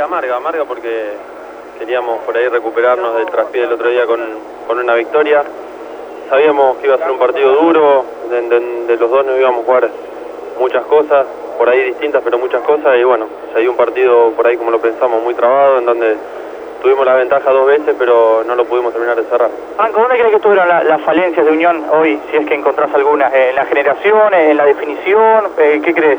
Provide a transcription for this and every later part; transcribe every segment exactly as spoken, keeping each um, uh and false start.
amarga, amarga porque queríamos por ahí recuperarnos del traspié del otro día con, con una victoria. Sabíamos que iba a ser un partido duro, de, de, de los dos nos íbamos a jugar muchas cosas, por ahí distintas, pero muchas cosas, y bueno, se dio un partido por ahí como lo pensamos, muy trabado, en donde tuvimos la ventaja dos veces, pero no lo pudimos terminar de cerrar. Franco, ¿dónde crees que estuvieron las la falencias de Unión hoy, si es que encontrás algunas? ¿En la generación, en la definición? Eh, ¿Qué crees?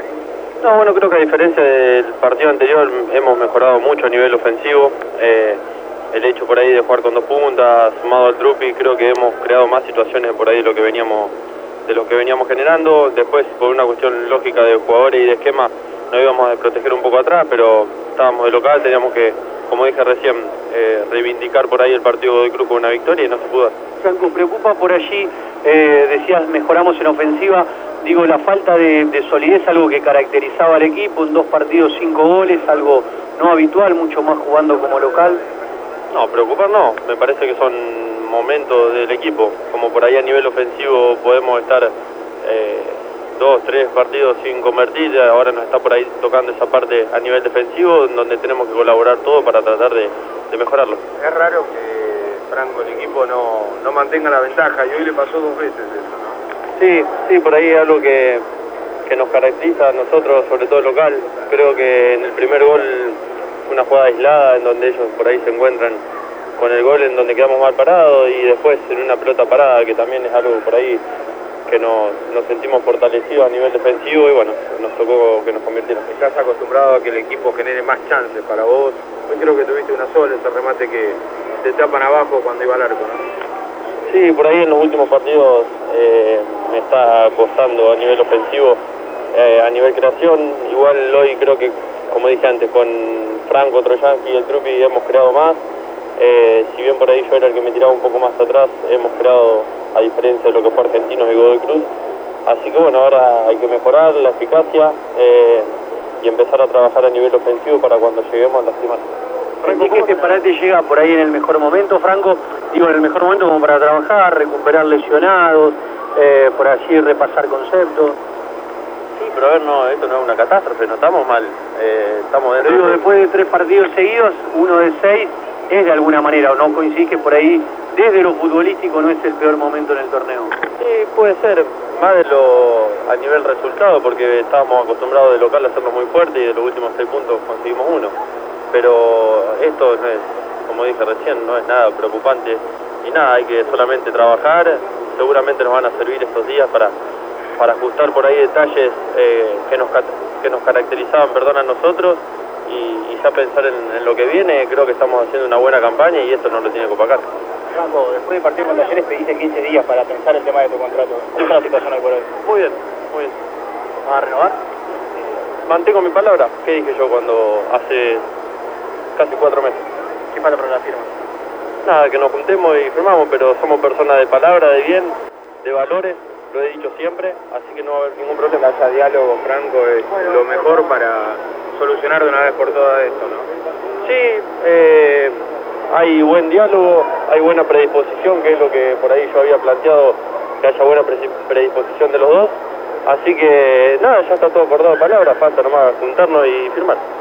No, bueno, creo que a diferencia del partido anterior hemos mejorado mucho a nivel ofensivo. Eh, el hecho por ahí de jugar con dos puntas, sumado al trupi, creo que hemos creado más situaciones por ahí de lo que veníamos, de lo que veníamos generando. Después, por una cuestión lógica de jugadores y de esquema, nos íbamos a proteger un poco atrás, pero estábamos de local, teníamos que, como dije recién, eh, reivindicar por ahí el partido de Cruz con una victoria y no se pudo. Franco, preocupa por allí, eh, decías mejoramos en ofensiva, digo, la falta de, de solidez, algo que caracterizaba al equipo, en dos partidos cinco goles, algo no habitual, mucho más jugando como local. No, preocupar no, me parece que son momentos del equipo, como por ahí a nivel ofensivo podemos estar eh, dos, tres partidos sin convertir, ahora nos está por ahí tocando esa parte a nivel defensivo, en donde tenemos que colaborar todo para tratar de, de mejorarlo. Es raro que, Franco, el equipo no, no mantenga la ventaja, y hoy le pasó dos veces eso, ¿no? Sí, sí, por ahí es algo que, que nos caracteriza a nosotros, sobre todo local. Creo que en el primer gol, una jugada aislada en donde ellos por ahí se encuentran con el gol en donde quedamos mal parados, y después en una pelota parada, que también es algo por ahí que nos, nos sentimos fortalecidos a nivel defensivo, y bueno, nos tocó que nos convirtieran. Estás acostumbrado a que el equipo genere más chances para vos. Hoy creo que tuviste una sola, ese remate que te tapan abajo cuando iba al arco, ¿no? Sí, por ahí en los últimos partidos eh, me está costando a nivel ofensivo, eh, a nivel creación. Igual hoy creo que, como dije antes, con Franco, Troyanqui y el Trupi hemos creado más. Eh, si bien por ahí yo era el que me tiraba un poco más atrás, hemos creado, a diferencia de lo que fue Argentinos y Godoy Cruz. Así que bueno, ahora hay que mejorar la eficacia eh, y empezar a trabajar a nivel ofensivo para cuando lleguemos a las semanas. ¿Sentís que este parate llega por ahí en el mejor momento, Franco? Digo, en el mejor momento como para trabajar, recuperar lesionados, eh, por allí repasar conceptos. Sí, pero a ver, no, esto no es una catástrofe, no estamos mal, eh, estamos dentro. Pero digo, después de tres partidos seguidos, uno de seis, es de alguna manera, ¿o no coincidís que por ahí, desde lo futbolístico, no es el peor momento en el torneo? Sí, puede ser, más de lo a nivel resultado, porque estábamos acostumbrados de local a hacerlo muy fuerte y de los últimos seis puntos conseguimos uno. Pero esto no es, como dije recién, no es nada preocupante y nada, hay que solamente trabajar. Seguramente nos van a servir estos días para, para ajustar por ahí detalles eh, que, nos, que nos caracterizaban, perdón, a nosotros, y, y ya pensar en, en lo que viene. Creo que estamos haciendo una buena campaña y esto no lo tiene que opacar. Franco, después del partido con Talleres pediste quince días para pensar el tema de tu contrato. ¿Cómo está la situación hoy por hoy? Muy bien, muy bien. ¿Vas a renovar? Mantengo mi palabra. ¿Qué dije yo cuando hace casi cuatro meses? ¿Qué falta para la firma? Nada, que nos juntemos y firmamos, pero somos personas de palabra, de bien, de valores, lo he dicho siempre, así que no va a haber ningún problema. Que haya diálogo, Franco, es lo mejor para solucionar de una vez por todas esto, ¿no? Sí, eh, hay buen diálogo, hay buena predisposición, que es lo que por ahí yo había planteado, que haya buena predisposición de los dos, así que nada, ya está todo acordado de palabra, falta nomás juntarnos y firmar.